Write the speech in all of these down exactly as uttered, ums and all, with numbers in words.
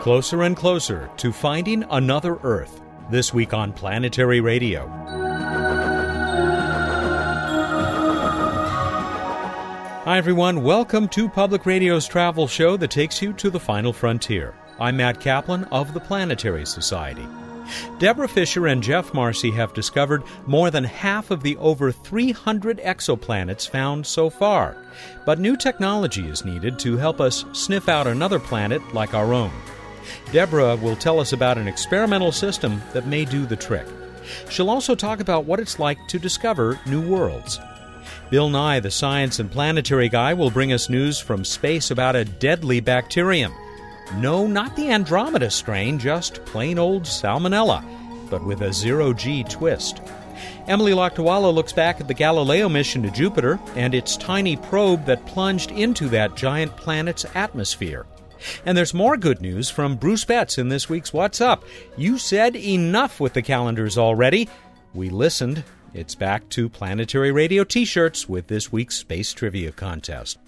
closer and closer to finding another Earth. This week on Planetary Radio. Hi everyone, welcome to Public Radio's travel show that takes you to the final frontier. I'm Matt Kaplan of the Planetary Society. Deborah Fisher and Jeff Marcy have discovered more than half of the over three hundred exoplanets found so far. But new technology is needed to help us sniff out another planet like our own. Deborah will tell us about an experimental system that may do the trick. She'll also talk about what it's like to discover new worlds. Bill Nye, the science and planetary guy, will bring us news from space about a deadly bacterium. No, not the Andromeda strain, just plain old Salmonella, but with a zero-G twist. Emily Lakdawalla looks back at the Galileo mission to Jupiter and its tiny probe that plunged into that giant planet's atmosphere. And there's more good news from Bruce Betts in this week's What's Up. You said enough with the calendars already. We listened. It's back to Planetary Radio t-shirts with this week's Space Trivia Contest.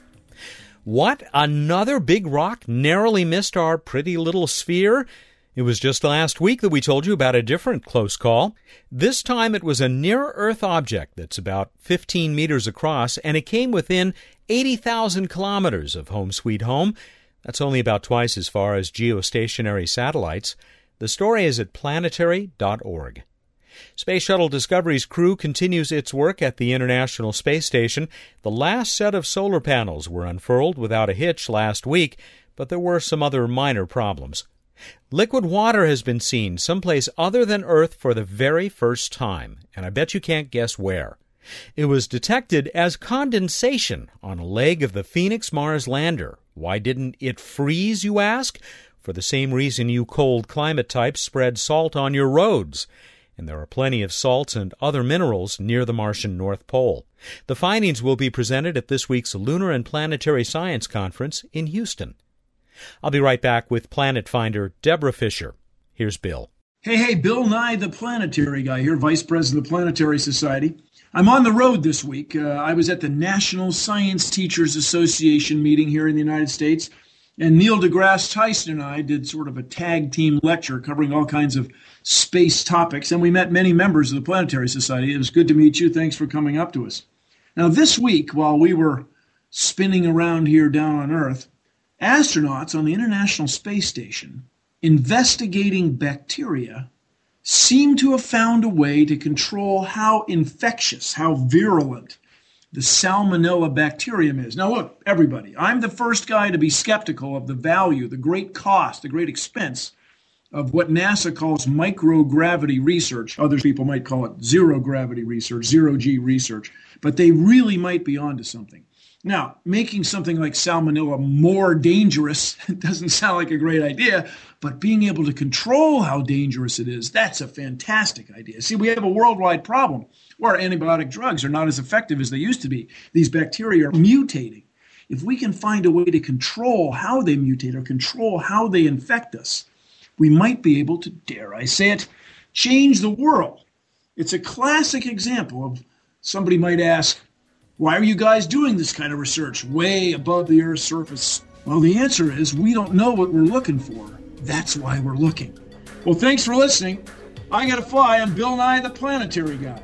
What? Another big rock narrowly missed our pretty little sphere? It was just last week that we told you about a different close call. This time it was a near-Earth object that's about fifteen meters across, and it came within eighty thousand kilometers of home sweet home. That's only about twice as far as geostationary satellites. The story is at planetary dot org. Space Shuttle Discovery's crew continues its work at the International Space Station. The last set of solar panels were unfurled without a hitch last week, but there were some other minor problems. Liquid water has been seen someplace other than Earth for the very first time, and I bet you can't guess where. It was detected as condensation on a leg of the Phoenix Mars lander. Why didn't it freeze, you ask? For the same reason you cold climate types spread salt on your roads. And there are plenty of salts and other minerals near the Martian North Pole. The findings will be presented at this week's Lunar and Planetary Science Conference in Houston. I'll be right back with Planet Finder Deborah Fisher. Here's Bill. Hey, hey, Bill Nye, the planetary guy here, Vice President of the Planetary Society. I'm on the road this week. Uh, I was at the National Science Teachers Association meeting here in the United States, and Neil deGrasse Tyson and I did sort of a tag team lecture covering all kinds of space topics, and we met many members of the Planetary Society. It was good to meet you. Thanks for coming up to us. Now, this week, while we were spinning around here down on Earth, astronauts on the International Space Station investigating bacteria seem to have found a way to control how infectious, how virulent the Salmonella bacterium is. Now look, everybody, I'm the first guy to be skeptical of the value, the great cost, the great expense of what NASA calls microgravity research. Other people might call it zero gravity research, zero-G research, but they really might be onto something. Now, making something like Salmonella more dangerous doesn't sound like a great idea, but being able to control how dangerous it is, that's a fantastic idea. See, we have a worldwide problem where antibiotic drugs are not as effective as they used to be. These bacteria are mutating. If we can find a way to control how they mutate or control how they infect us, we might be able to, dare I say it, change the world. It's a classic example of somebody might ask, why are you guys doing this kind of research way above the Earth's surface? Well, the answer is we don't know what we're looking for. That's why we're looking. Well, thanks for listening. I gotta fly. I'm Bill Nye, the planetary guy.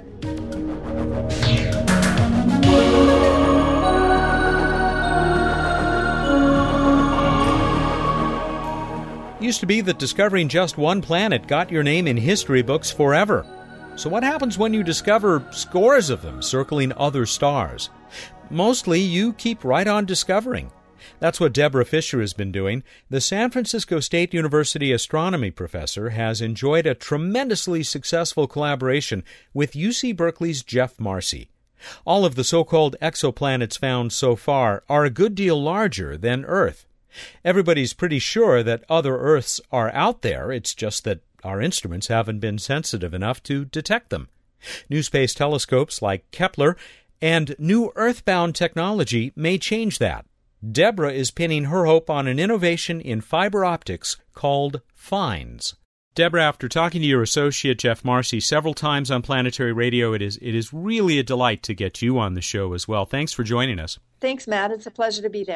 It used to be that discovering just one planet got your name in history books forever. So what happens when you discover scores of them circling other stars? Mostly, you keep right on discovering. That's what Deborah Fisher has been doing. The San Francisco State University astronomy professor has enjoyed a tremendously successful collaboration with U C Berkeley's Jeff Marcy. All of the so-called exoplanets found so far are a good deal larger than Earth. Everybody's pretty sure that other Earths are out there. It's just that our instruments haven't been sensitive enough to detect them. New space telescopes like Kepler and new Earthbound technology may change that. Deborah is pinning her hope on an innovation in fiber optics called FINDS. Deborah, after talking to your associate Jeff Marcy several times on Planetary Radio, it is it is really a delight to get you on the show as well. Thanks for joining us. Thanks, Matt. It's a pleasure to be there.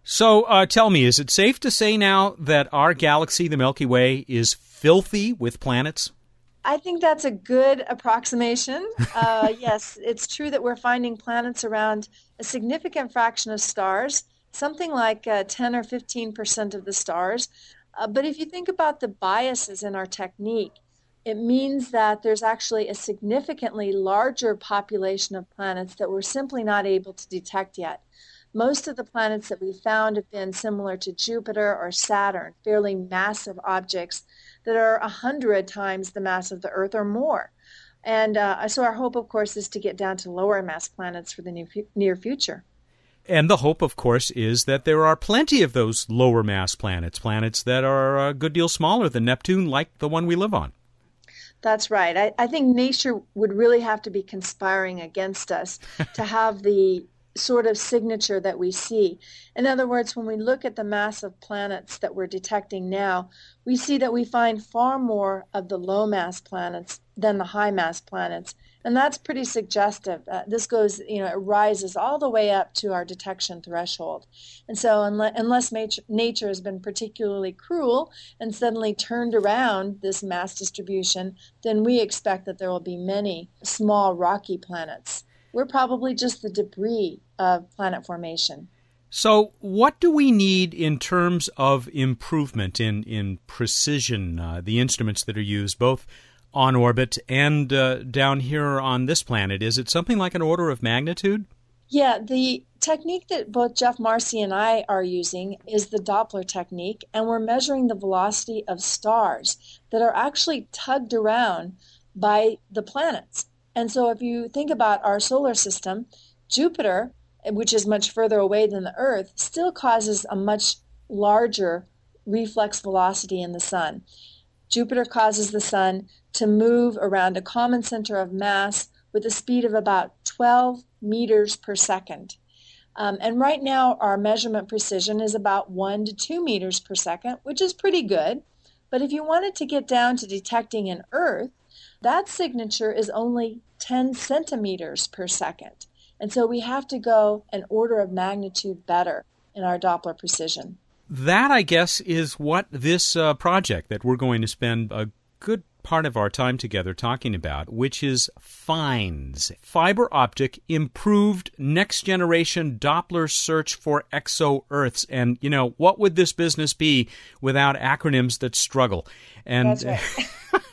So uh, tell me, is it safe to say now that our galaxy, the Milky Way, is filthy with planets? I think that's a good approximation. Uh, yes, it's true that we're finding planets around a significant fraction of stars, something like uh, ten or fifteen percent of the stars. Uh, but if you think about the biases in our technique, it means that there's actually a significantly larger population of planets that we're simply not able to detect yet. Most of the planets that we found have been similar to Jupiter or Saturn, fairly massive objects that are a hundred times the mass of the Earth or more. And uh, so our hope, of course, is to get down to lower mass planets for the near, near future. And the hope, of course, is that there are plenty of those lower mass planets, planets that are a good deal smaller than Neptune, like the one we live on. That's right. I, I think nature would really have to be conspiring against us to have the sort of signature that we see. In other words, when we look at the massive planets that we're detecting now, we see that we find far more of the low mass planets than the high mass planets. And that's pretty suggestive. Uh, this goes, you know, it rises all the way up to our detection threshold. And so unless, unless nature, nature has been particularly cruel and suddenly turned around this mass distribution, then we expect that there will be many small rocky planets. We're probably just the debris of planet formation. So what do we need in terms of improvement in, in precision, uh, the instruments that are used, both on orbit and uh, down here on this planet? Is it something like an order of magnitude? Yeah, the technique that both Jeff Marcy and I are using is the Doppler technique, and we're measuring the velocity of stars that are actually tugged around by the planets. And so if you think about our solar system, Jupiter, which is much further away than the Earth, still causes a much larger reflex velocity in the sun. Jupiter causes the sun to move around a common center of mass with a speed of about twelve meters per second. Um, and right now, our measurement precision is about one to two meters per second, which is pretty good. But if you wanted to get down to detecting an Earth, that signature is only ten centimeters per second. And so we have to go an order of magnitude better in our Doppler precision. That, I guess, is what this uh, project that we're going to spend a good part of our time together talking about, which is FINDS, Fiber Optic Improved Next Generation Doppler Search for Exo-Earths. And, you know, what would this business be without acronyms that struggle? And That's right.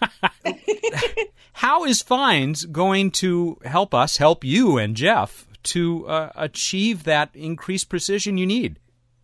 how is FINDS going to help us, help you and Jeff, to uh, achieve that increased precision you need?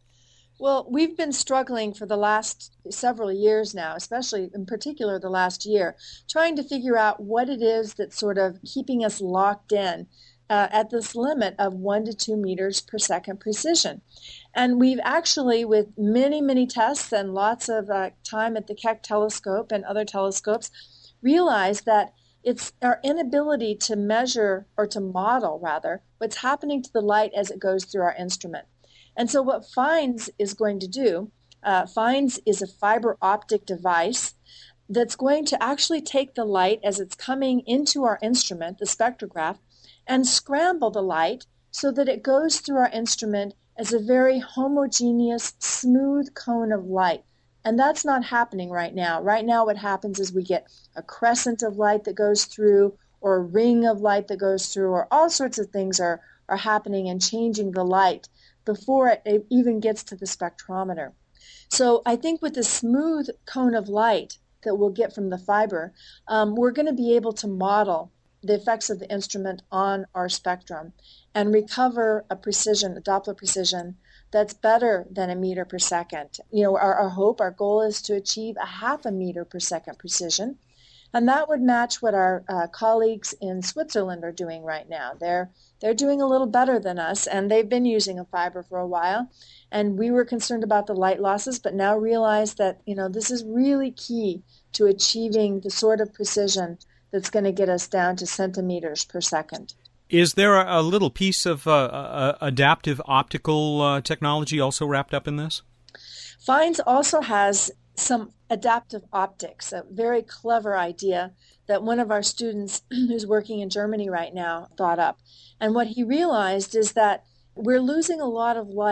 Well, we've been struggling for the last several years now, especially in particular the last year, trying to figure out what it is that's sort of keeping us locked in uh, at this limit of one to two meters per second precision. And we've actually, with many, many tests and lots of uh, time at the Keck telescope and other telescopes, realized that it's our inability to measure, or to model rather, what's happening to the light as it goes through our instrument. And so what FINDS is going to do, uh, FINDS is a fiber optic device that's going to actually take the light as it's coming into our instrument, the spectrograph, and scramble the light so that it goes through our instrument as a very homogeneous, smooth cone of light. And that's not happening right now. Right now what happens is we get a crescent of light that goes through, or a ring of light that goes through, or all sorts of things are, are happening and changing the light before it even gets to the spectrometer. So I think with the smooth cone of light that we'll get from the fiber, um, we're going to be able to model the effects of the instrument on our spectrum and recover a precision, a Doppler precision, that's better than a meter per second. You know, our, our hope, our goal is to achieve a half a meter per second precision. And that would match what our uh, colleagues in Switzerland are doing right now. They're they're doing a little better than us, and they've been using a fiber for a while. And we were concerned about the light losses, but now realize that, you know, this is really key to achieving the sort of precision that's going to get us down to centimeters per second. Is there a, a little piece of uh, uh, adaptive optical uh, technology also wrapped up in this? FINDS also has some adaptive optics, a very clever idea that one of our students who's working in Germany right now thought up. And what he realized is that we're losing a lot of light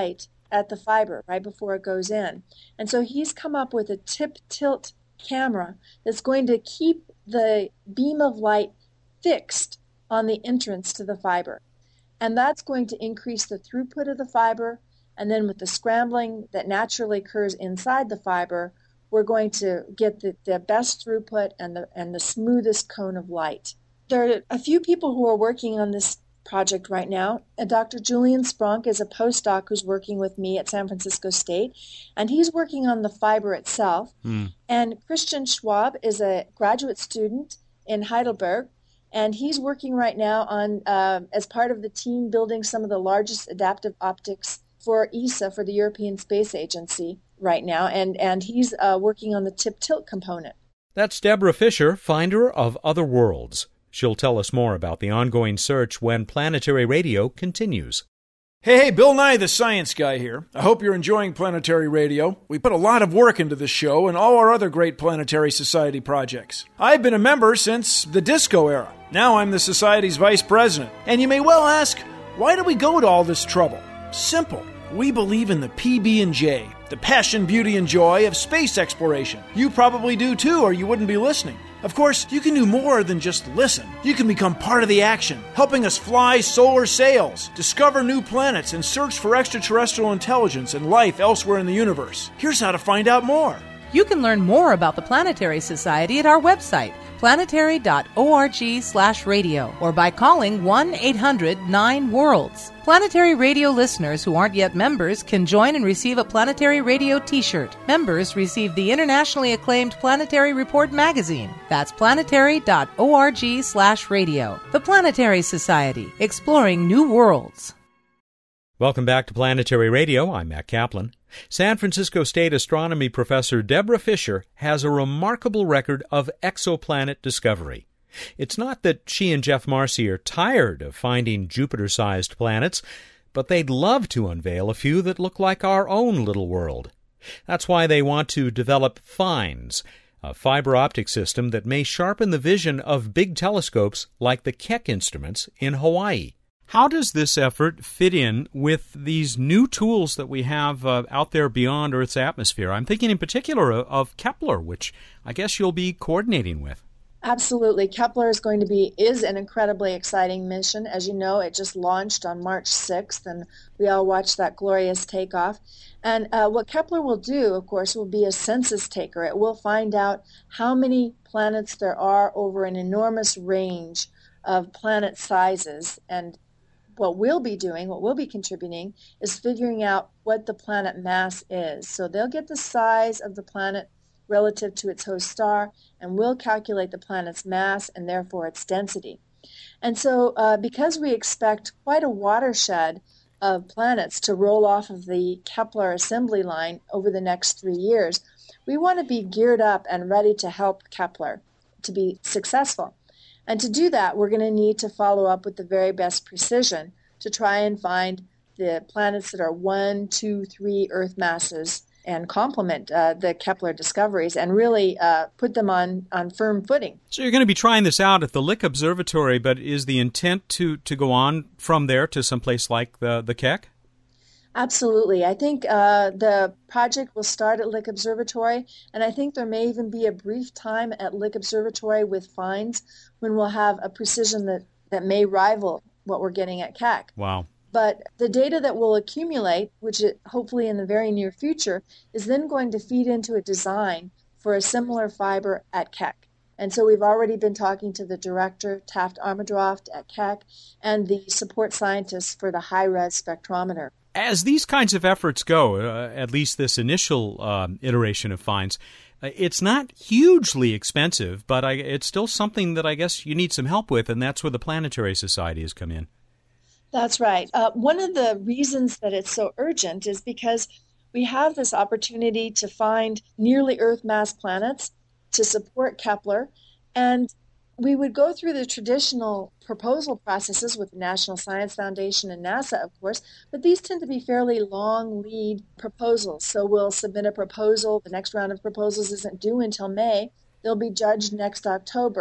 at the fiber right before it goes in. And so he's come up with a tip tilt camera that's going to keep the beam of light fixed on the entrance to the fiber. And that's going to increase the throughput of the fiber. And then with the scrambling that naturally occurs inside the fiber, we're going to get the, the best throughput and the, and the smoothest cone of light. There are a few people who are working on this project right now. Uh, Doctor Julian Spronk is a postdoc who's working with me at San Francisco State, and he's working on the fiber itself. Mm. And Christian Schwab is a graduate student in Heidelberg, and he's working right now on, uh, as part of the team, building some of the largest adaptive optics for E S A, for the European Space Agency right now, and, and he's uh, working on the tip-tilt component. That's Deborah Fisher, finder of Other Worlds. She'll tell us more about the ongoing search when Planetary Radio continues. Hey, hey, Bill Nye, the science guy here. I hope you're enjoying Planetary Radio. We put a lot of work into this show and all our other great Planetary Society projects. I've been a member since the disco era. Now I'm the Society's vice president. And you may well ask, why do we go to all this trouble? Simple. We believe in the P B and J, the passion, beauty, and joy of space exploration. You probably do too, or you wouldn't be listening. Of course, you can do more than just listen. You can become part of the action, helping us fly solar sails, discover new planets, and search for extraterrestrial intelligence and life elsewhere in the universe. Here's how to find out more. You can learn more about the Planetary Society at our website, planetary dot org slash radio, or by calling one eight hundred nine worlds. Planetary Radio listeners who aren't yet members can join and receive a Planetary Radio t-shirt. Members receive the internationally acclaimed Planetary Report magazine. That's planetary dot org slash radio. The Planetary Society, exploring new worlds. Welcome back to Planetary Radio. I'm Matt Kaplan. San Francisco State astronomy professor Deborah Fisher has a remarkable record of exoplanet discovery. It's not that she and Jeff Marcy are tired of finding Jupiter-sized planets, but they'd love to unveil a few that look like our own little world. That's why they want to develop FINDS, a fiber optic system that may sharpen the vision of big telescopes like the Keck instruments in Hawaii. How does this effort fit in with these new tools that we have uh, out there beyond Earth's atmosphere? I'm thinking in particular of, of Kepler, which I guess you'll be coordinating with. Absolutely. Kepler is going to be, is an incredibly exciting mission. As you know, it just launched on March sixth, and we all watched that glorious takeoff. And uh, what Kepler will do, of course, will be a census taker. It will find out how many planets there are over an enormous range of planet sizes. And what we'll be doing, what we'll be contributing, is figuring out what the planet mass is. So they'll get the size of the planet relative to its host star, and we'll calculate the planet's mass and therefore its density. And so uh, because we expect quite a watershed of planets to roll off of the Kepler assembly line over the next three years, we want to be geared up and ready to help Kepler to be successful. And to do that, we're going to need to follow up with the very best precision to try and find the planets that are one, two, three Earth masses and complement uh, the Kepler discoveries and really uh, put them on, on firm footing. So you're going to be trying this out at the Lick Observatory, but is the intent to, to go on from there to someplace like the, the Keck? Absolutely. I think uh, the project will start at Lick Observatory, and I think there may even be a brief time at Lick Observatory with FINDS when we'll have a precision that, that may rival what we're getting at Keck. Wow. But the data that we'll accumulate, which it, hopefully in the very near future, is then going to feed into a design for a similar fiber at Keck. And so we've already been talking to the director, Taft Armendroft at Keck, and the support scientists for the high-res spectrometer. As these kinds of efforts go, uh, at least this initial um, iteration of FINDS, uh, it's not hugely expensive, but I, it's still something that I guess you need some help with, and that's where the Planetary Society has come in. That's right. Uh, one of the reasons that it's so urgent is because we have this opportunity to find nearly Earth mass planets to support Kepler, and we would go through the traditional proposal processes with the National Science Foundation and NASA, of course, but these tend to be fairly long lead proposals. So we'll submit a proposal. The next round of proposals isn't due until May. They'll be judged next October,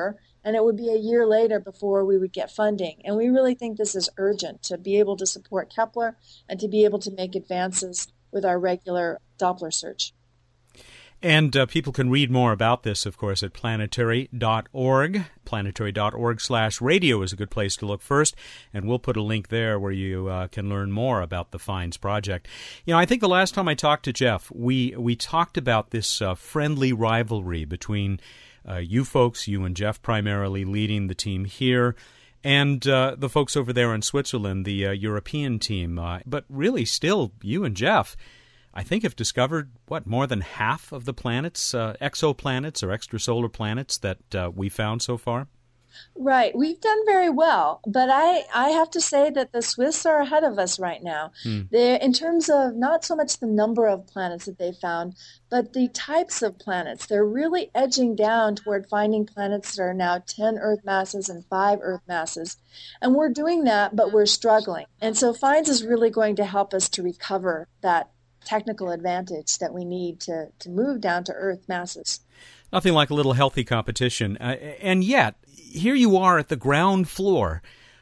and it would be a year later before we would get funding. And we really think this is urgent to be able to support Kepler and to be able to make advances with our regular Doppler search. And uh, people can read more about this, of course, at planetary dot org. planetary dot org slash radio is a good place to look first, and we'll put a link there where you uh, can learn more about the FINDS project. You know, I think the last time I talked to Jeff, we, we talked about this uh, friendly rivalry between uh, you folks, you and Jeff primarily leading the team here, and uh, the folks over there in Switzerland, the uh, European team. Uh, but really still, you and Jeff, I think, have discovered, what, more than half of the planets, uh, exoplanets or extrasolar planets that uh, we found so far? Right. We've done very well, but I, I have to say that the Swiss are ahead of us right now. Hmm. They're, in terms of not so much the number of planets that they found, but the types of planets. They're really edging down toward finding planets that are now ten Earth masses and five Earth masses. And we're doing that, but we're struggling. And so FINDS is really going to help us to recover that technical advantage that we need to, to move down to Earth masses. Nothing like a little healthy competition. Uh, and yet, here you are at the ground floor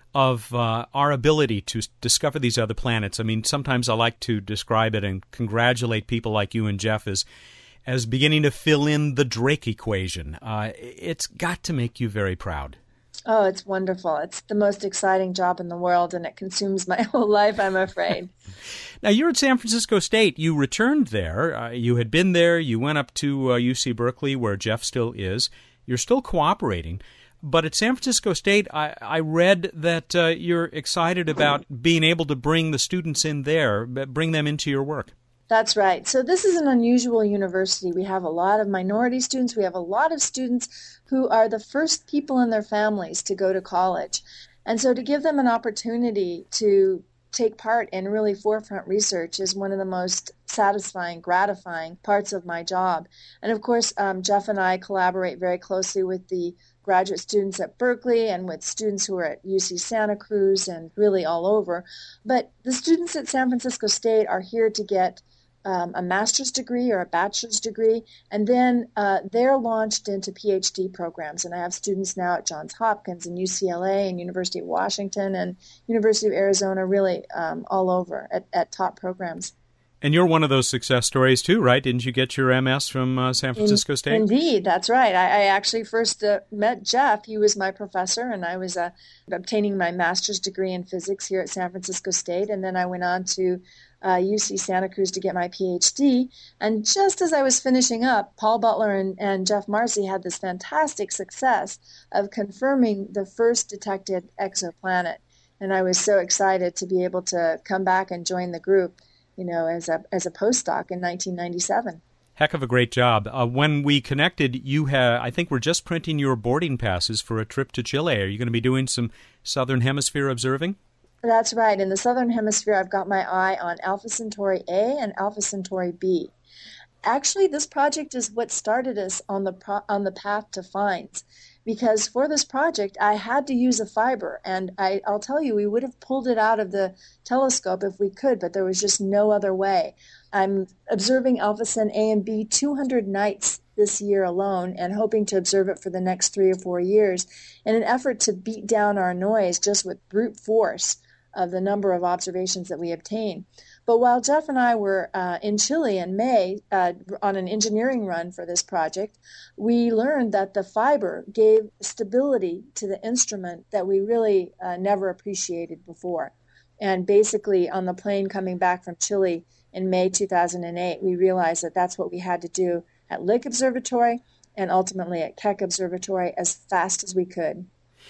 of uh, our ability to discover these other planets. I mean, sometimes I like to describe it and congratulate people like you and Jeff as, as beginning to fill in the Drake equation. Uh, it's got to make you very proud. Oh, it's wonderful. It's the most exciting job in the world, and it consumes my whole life, I'm afraid. Now, you're at San Francisco State. You returned there. Uh, you had been there. You went up to uh, U C Berkeley, where Jeff still is. You're still cooperating. But at San Francisco State, I, I read that uh, you're excited about being able to bring the students in there, bring them into your work. That's right. So this is an unusual university. We have a lot of minority students. We have a lot of students who are the first people in their families to go to college. And so to give them an opportunity to take part in really forefront research is one of the most satisfying, gratifying parts of my job. And of course, um, Jeff and I collaborate very closely with the graduate students at Berkeley and with students who are at U C Santa Cruz and really all over. But the students at San Francisco State are here to get Um, a master's degree or a bachelor's degree, and then uh, they're launched into PhD programs. And I have students now at Johns Hopkins and U C L A and University of Washington and University of Arizona, really um, all over at, at top programs. And you're one of those success stories too, right? Didn't you get your M S from uh, San Francisco In, State? Indeed, that's right. I, I actually first uh, met Jeff. He was my professor, and I was uh, obtaining my master's degree in physics here at San Francisco State. And then I went on to Uh, U C Santa Cruz to get my PhD. And just as I was finishing up, Paul Butler and, and Jeff Marcy had this fantastic success of confirming the first detected exoplanet. And I was so excited to be able to come back and join the group, you know, as a as a postdoc in nineteen ninety-seven. Heck of a great job. Uh, when we connected, you had, I think we're just printing your boarding passes for a trip to Chile. Are you going to be doing some Southern Hemisphere observing? That's right. In the Southern Hemisphere, I've got my eye on Alpha Centauri A and Alpha Centauri B. Actually, this project is what started us on the pro- on the path to FINDS, because for this project, I had to use a fiber, and I, I'll tell you, we would have pulled it out of the telescope if we could, but there was just no other way. I'm observing Alpha Cent A and B two hundred nights this year alone and hoping to observe it for the next three or four years in an effort to beat down our noise just with brute force of the number of observations that we obtain. But while Jeff and I were uh, in Chile in May uh, on an engineering run for this project, we learned that the fiber gave stability to the instrument that we really uh, never appreciated before. And basically, on the plane coming back from Chile in May two thousand eight, we realized that that's what we had to do at Lick Observatory and ultimately at Keck Observatory as fast as we could.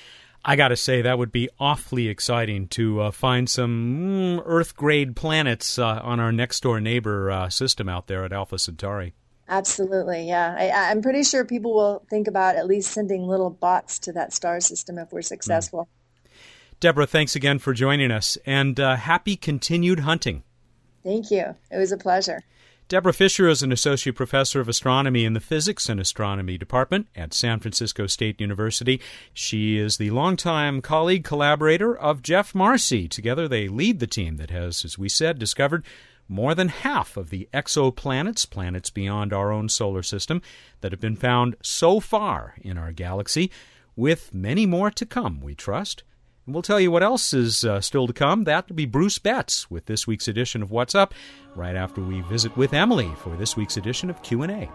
I got to say, that would be awfully exciting to uh, find some mm, Earth-grade planets uh, on our next-door neighbor uh, system out there at Alpha Centauri. Absolutely, yeah. I, I'm pretty sure people will think about at least sending little bots to that star system if we're successful. Mm. Deborah, thanks again for joining us, and uh, happy continued hunting. Thank you. It was a pleasure. Deborah Fisher is an associate professor of astronomy in the Physics and Astronomy Department at San Francisco State University. She is the longtime colleague, collaborator of Jeff Marcy. Together they lead the team that has, as we said, discovered more than half of the exoplanets, planets beyond our own solar system, that have been found so far in our galaxy. with many more to come, we trust. And we'll tell you what else is uh, still to come. That will be Bruce Betts with this week's edition of What's Up, right after we visit with Emily for this week's edition of Q and A.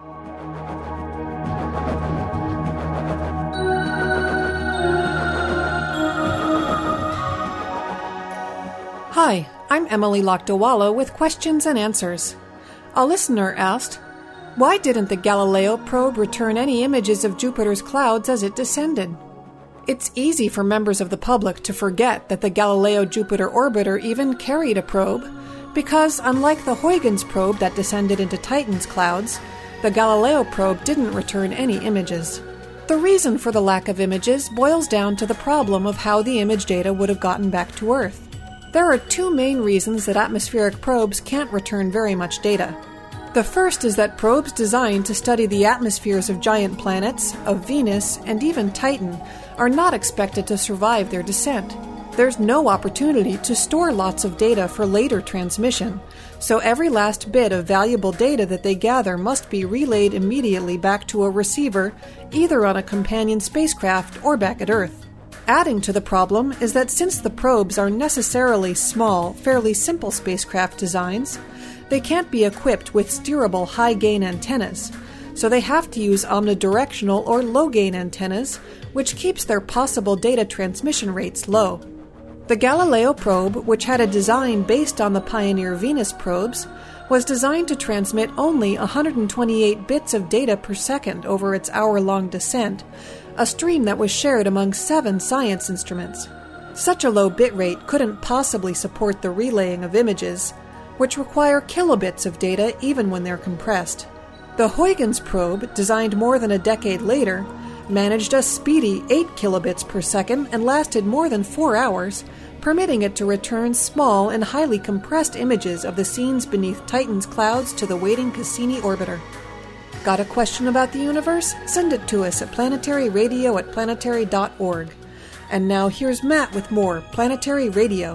Hi, I'm Emily Lakdawalla with questions and answers. A listener asked, why didn't the Galileo probe return any images of Jupiter's clouds as it descended? It's easy for members of the public to forget that the Galileo Jupiter orbiter even carried a probe, because unlike the Huygens probe that descended into Titan's clouds, the Galileo probe didn't return any images. The reason for the lack of images boils down to the problem of how the image data would have gotten back to Earth. There are two main reasons that atmospheric probes can't return very much data. The first is that probes designed to study the atmospheres of giant planets, of Venus, and even Titan are not expected to survive their descent. There's no opportunity to store lots of data for later transmission, so every last bit of valuable data that they gather must be relayed immediately back to a receiver, either on a companion spacecraft or back at Earth. Adding to the problem is that since the probes are necessarily small, fairly simple spacecraft designs, they can't be equipped with steerable high-gain antennas, so they have to use omnidirectional or low-gain antennas, which keeps their possible data transmission rates low. The Galileo probe, which had a design based on the Pioneer Venus probes, was designed to transmit only one hundred twenty-eight bits of data per second over its hour-long descent, a stream that was shared among seven science instruments. Such a low bit rate couldn't possibly support the relaying of images, which require kilobits of data even when they're compressed. The Huygens probe, designed more than a decade later, managed a speedy eight kilobits per second and lasted more than four hours, permitting it to return small and highly compressed images of the scenes beneath Titan's clouds to the waiting Cassini orbiter. Got a question about the universe? Send it to us at planetary radio at planetary dot org. And now here's Matt with more Planetary Radio.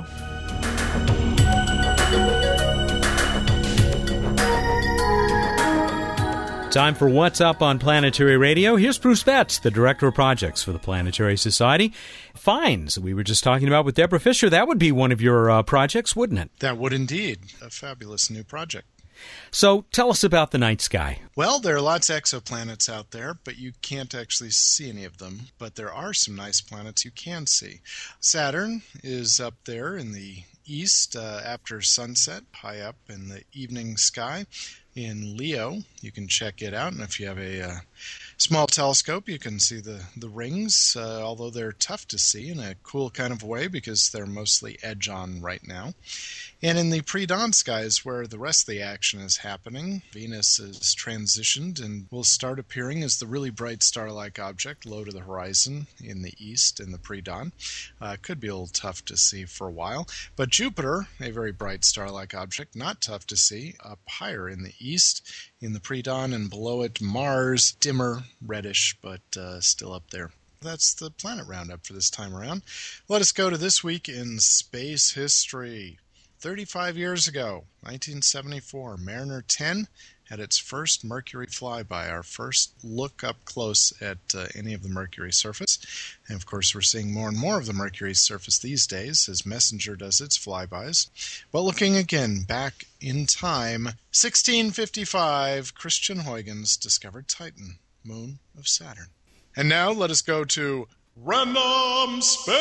Time for What's Up on Planetary Radio. Here's Bruce Betts, the Director of Projects for the Planetary Society. Finds, we were just talking about with Deborah Fisher. That would be one of your uh, projects, wouldn't it? That would indeed. A fabulous new project. So tell us about the night sky. Well, there are lots of exoplanets out there, but you can't actually see any of them. But there are some nice planets you can see. Saturn is up there in the east uh, after sunset, high up in the evening sky. In Leo, you can check it out, and if you have a uh, small telescope, you can see the, the rings, uh, although they're tough to see in a cool kind of way because they're mostly edge-on right now. And in the pre-dawn skies, where the rest of the action is happening, Venus is transitioned and will start appearing as the really bright star-like object low to the horizon in the east in the pre-dawn. Uh, could be a little tough to see for a while. But Jupiter, a very bright star-like object, not tough to see, up higher in the east in the pre-dawn, and below it Mars, dimmer, reddish, but uh, still up there. That's the Planet Roundup for this time around. Let us go to this week in space history. thirty-five years ago, nineteen seventy-four, Mariner ten had its first Mercury flyby, our first look up close at uh, any of the Mercury surface. And of course, we're seeing more and more of the Mercury surface these days as Messenger does its flybys. But looking again back in time, sixteen fifty-five, Christian Huygens discovered Titan, moon of Saturn. And now let us go to Random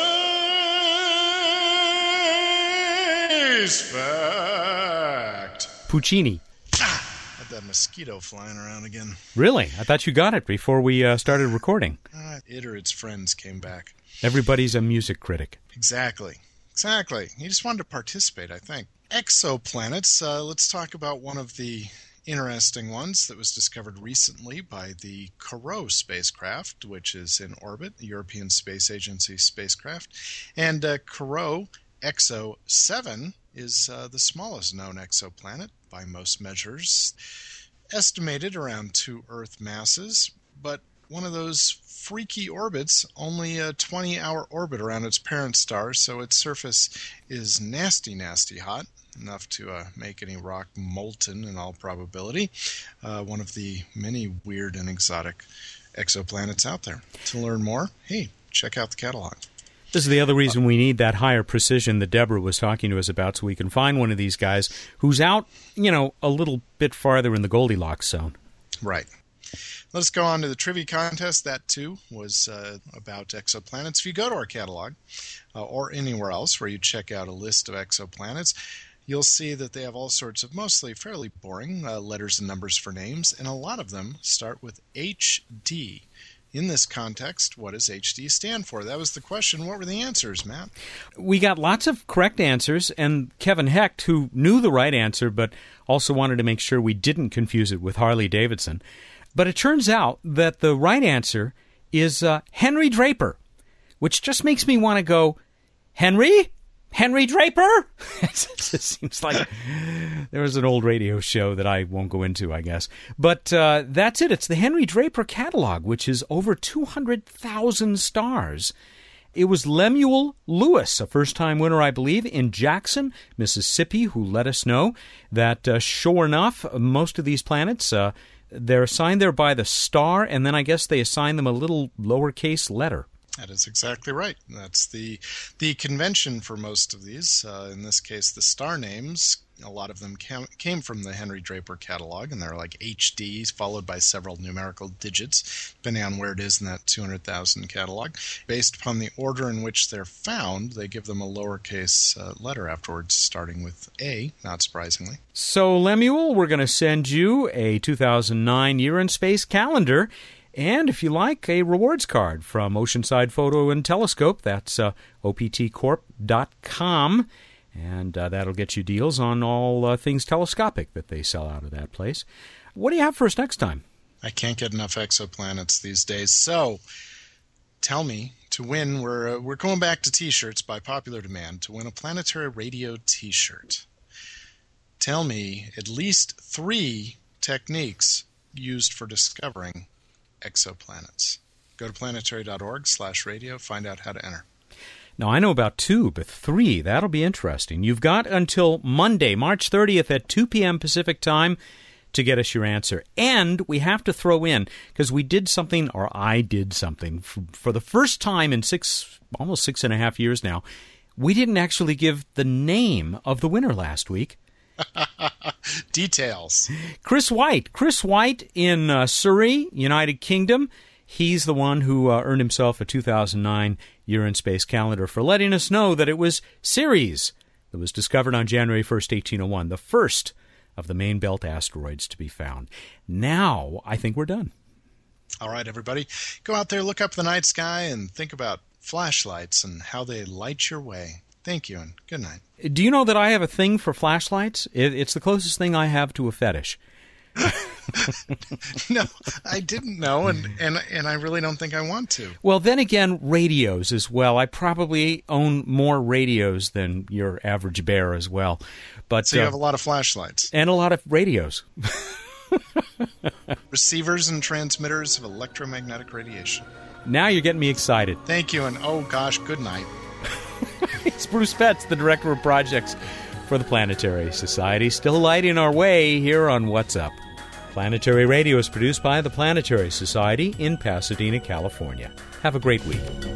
Space Fact. Puccini. Ah, had that mosquito flying around again. Really? I thought you got it before we uh, started recording. Uh, it or its friends came back. Everybody's a music critic. Exactly. Exactly. He just wanted to participate, I think. Exoplanets. Uh, let's talk about one of the interesting ones that was discovered recently by the Corot spacecraft, which is in orbit, the European Space Agency spacecraft. And uh, Corot Exo seven is uh, the smallest known exoplanet by most measures, estimated around two Earth masses, but one of those freaky orbits, only a twenty-hour orbit around its parent star, so its surface is nasty, nasty hot, enough to uh, make any rock molten in all probability. Uh, one of the many weird and exotic exoplanets out there. To learn more, hey, check out the catalog. This is the other reason we need that higher precision that Deborah was talking to us about, so we can find one of these guys who's out, you know, a little bit farther in the Goldilocks zone. Right. Let's go on to the trivia contest. That, too, was uh, about exoplanets. If you go to our catalog, uh, or anywhere else where you check out a list of exoplanets, you'll see that they have all sorts of mostly fairly boring uh, letters and numbers for names, and a lot of them start with H D. In this context, what does H D stand for? That was the question. What were the answers, Matt? We got lots of correct answers, and Kevin Hecht, who knew the right answer but also wanted to make sure we didn't confuse it with Harley Davidson. But it turns out that the right answer is uh, Henry Draper, which just makes me want to go, Henry? Henry Draper? It seems like there was an old radio show that I won't go into, I guess. But uh, that's it. It's the Henry Draper catalog, which is over two hundred thousand stars. It was Lemuel Lewis, a first-time winner, I believe, in Jackson, Mississippi, who let us know that, uh, sure enough, most of these planets, uh, they're assigned there by the star, and then I guess they assign them a little lowercase letter. That is exactly right. That's the the convention for most of these. Uh, in this case, the star names, a lot of them cam- came from the Henry Draper catalog, and they're like H Ds, followed by several numerical digits, depending on where it is in that two hundred thousand catalog. Based upon the order in which they're found, they give them a lowercase uh, letter afterwards, starting with A, not surprisingly. So, Lemuel, we're going to send you a two thousand nine Year in Space calendar, and if you like, a rewards card from Oceanside Photo and Telescope. That's uh, O P T corp dot com, and uh, that'll get you deals on all uh, things telescopic that they sell out of that place. What do you have for us next time? I can't get enough exoplanets these days, so tell me, to win, we're, uh, we're going back to T-shirts by popular demand, to win a Planetary Radio T-shirt. Tell me at least three techniques used for discovering exoplanets. Go to planetary.org slash radio, find out how to enter. Now, I know about two, but three, that'll be interesting. You've got until Monday, March thirtieth at two p.m. Pacific time to get us your answer. And we have to throw in, because we did something, or I did something, for, for the first time in six, almost six and a half years now, we didn't actually give the name of the winner last week. Details. Chris White. Chris White in uh, Surrey, United Kingdom. He's the one who uh, earned himself a two thousand nine Year in Space calendar for letting us know that it was Ceres that was discovered on January first, eighteen oh one, the first of the main belt asteroids to be found. Now, I think we're done. All right, everybody. Go out there, look up the night sky, and think about flashlights and how they light your way. Thank you, and good night. Do you know that I have a thing for flashlights? It, it's the closest thing I have to a fetish. No, I didn't know, and, and and I really don't think I want to. Well, then again, radios as well. I probably own more radios than your average bear as well. But so you uh, have a lot of flashlights. And a lot of radios. Receivers and transmitters of electromagnetic radiation. Now you're getting me excited. Thank you, and oh gosh, good night. It's Bruce Betts, the Director of Projects for the Planetary Society, still lighting our way here on What's Up. Planetary Radio is produced by the Planetary Society in Pasadena, California. Have a great week.